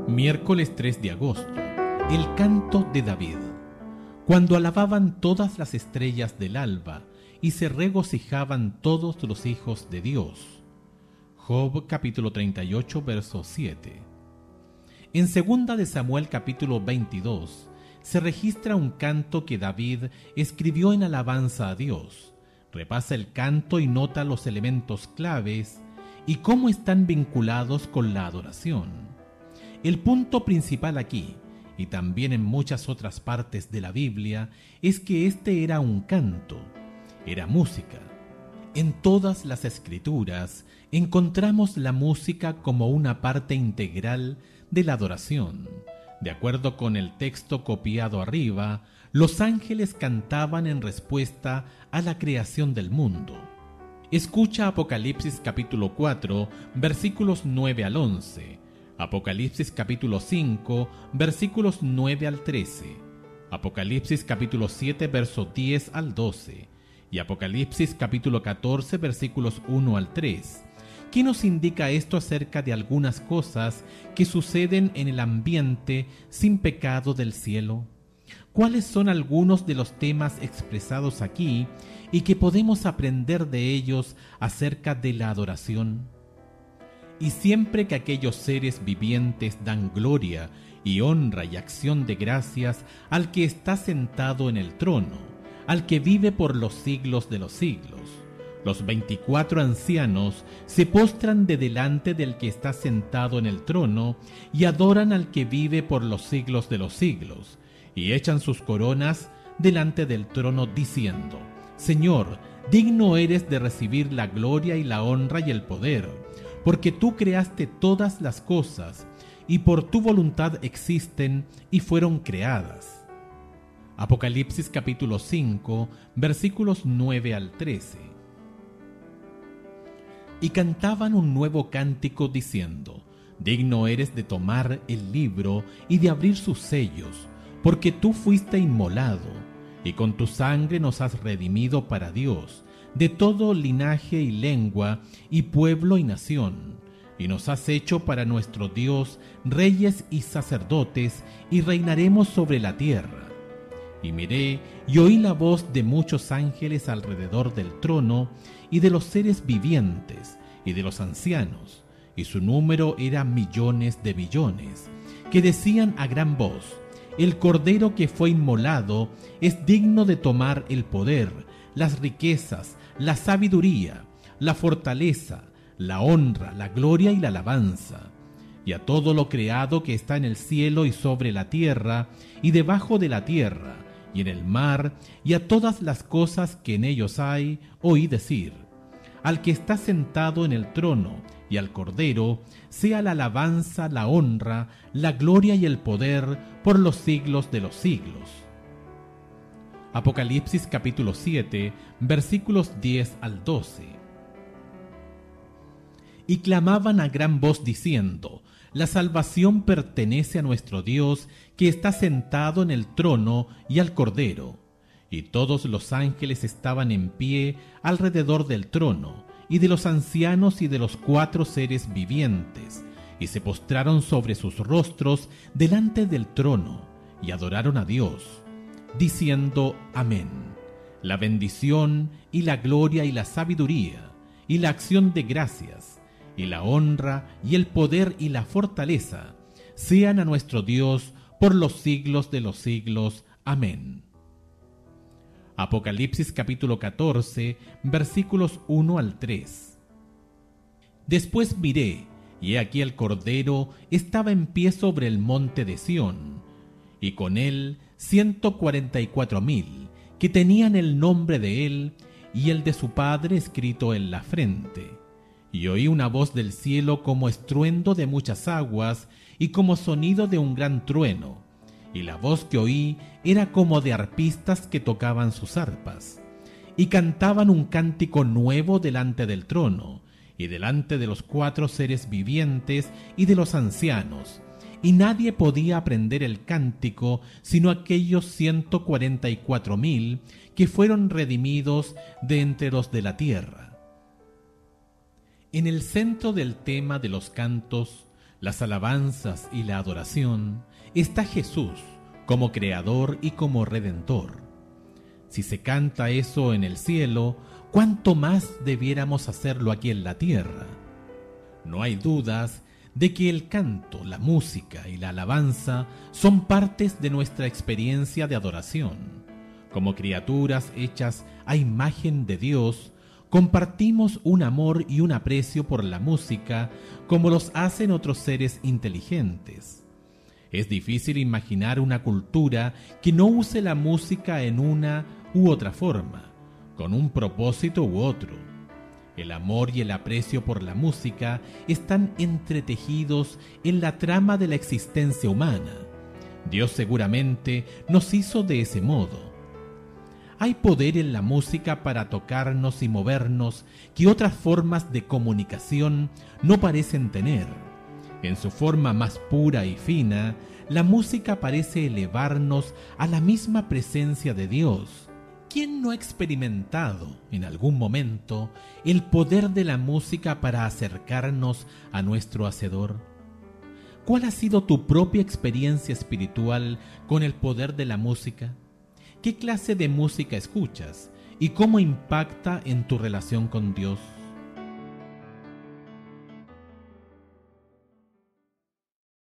Miércoles 3 de agosto. El canto de David. Cuando alababan todas las estrellas del alba y se regocijaban todos los hijos de Dios. Job capítulo 38 verso 7. En 2 de Samuel capítulo 22 se registra un canto que David escribió en alabanza a Dios. Repasa el canto y nota los elementos claves y cómo están vinculados con la adoración. El punto principal aquí, y también en muchas otras partes de la Biblia, es que este era un canto, era música. En todas las escrituras encontramos la música como una parte integral de la adoración. De acuerdo con el texto copiado arriba, los ángeles cantaban en respuesta a la creación del mundo. Escucha Apocalipsis capítulo 4, versículos 9 al 11. Apocalipsis capítulo 5, versículos 9 al 13, Apocalipsis capítulo 7, verso 10 al 12 y Apocalipsis capítulo 14, versículos 1 al 3. ¿Qué nos indica esto acerca de algunas cosas que suceden en el ambiente sin pecado del cielo? ¿Cuáles son algunos de los temas expresados aquí y que podemos aprender de ellos acerca de la adoración? Y siempre que aquellos seres vivientes dan gloria y honra y acción de gracias al que está sentado en el trono, al que vive por los siglos de los siglos, los 24 ancianos se postran de delante del que está sentado en el trono y adoran al que vive por los siglos de los siglos, y echan sus coronas delante del trono diciendo: Señor, digno eres de recibir la gloria y la honra y el poder, porque tú creaste todas las cosas, y por tu voluntad existen y fueron creadas. Apocalipsis capítulo 5, versículos 9 al 13. Y cantaban un nuevo cántico diciendo: Digno eres de tomar el libro y de abrir sus sellos, porque tú fuiste inmolado, y con tu sangre nos has redimido para Dios, de todo linaje y lengua y pueblo y nación, y nos has hecho para nuestro Dios reyes y sacerdotes, y reinaremos sobre la tierra. Y miré y oí la voz de muchos ángeles alrededor del trono, y de los seres vivientes, y de los ancianos, y su número era millones de billones, que decían a gran voz: El Cordero que fue inmolado es digno de tomar el poder, las riquezas, la sabiduría, la fortaleza, la honra, la gloria y la alabanza. Y a todo lo creado que está en el cielo y sobre la tierra, y debajo de la tierra, y en el mar, y a todas las cosas que en ellos hay, oí decir: Al que está sentado en el trono y al Cordero, sea la alabanza, la honra, la gloria y el poder por los siglos de los siglos. Apocalipsis capítulo 7, versículos 10 al 12. Y clamaban a gran voz diciendo: La salvación pertenece a nuestro Dios, que está sentado en el trono y al Cordero. Y todos los ángeles estaban en pie alrededor del trono, y de los ancianos y de los 4 seres vivientes, y se postraron sobre sus rostros delante del trono, y adoraron a Dios, diciendo: Amén. La bendición y la gloria y la sabiduría y la acción de gracias y la honra y el poder y la fortaleza sean a nuestro Dios por los siglos de los siglos. Amén. Apocalipsis capítulo 14, versículos 1 al 3. Después miré, y he aquí el Cordero estaba en pie sobre el monte de Sión, y con él 144,000, que tenían el nombre de él y el de su padre escrito en la frente. Y oí una voz del cielo como estruendo de muchas aguas y como sonido de un gran trueno. Y la voz que oí era como de arpistas que tocaban sus arpas. Y cantaban un cántico nuevo delante del trono, y delante de los 4 seres vivientes y de los ancianos. Y nadie podía aprender el cántico sino aquellos 144,000 que fueron redimidos de entre los de la tierra. En el centro del tema de los cantos las alabanzas y la adoración, está Jesús como Creador y como Redentor. Si se canta eso en el cielo, ¿cuánto más debiéramos hacerlo aquí en la tierra? No hay dudas de que el canto, la música y la alabanza son partes de nuestra experiencia de adoración. Como criaturas hechas a imagen de Dios, compartimos un amor y un aprecio por la música como los hacen otros seres inteligentes. Es difícil imaginar una cultura que no use la música en una u otra forma, con un propósito u otro. El amor y el aprecio por la música están entretejidos en la trama de la existencia humana. Dios seguramente nos hizo de ese modo. Hay poder en la música para tocarnos y movernos que otras formas de comunicación no parecen tener. En su forma más pura y fina, la música parece elevarnos a la misma presencia de Dios. ¿Quién no ha experimentado en algún momento el poder de la música para acercarnos a nuestro Hacedor? ¿Cuál ha sido tu propia experiencia espiritual con el poder de la música? ¿Qué clase de música escuchas y cómo impacta en tu relación con Dios?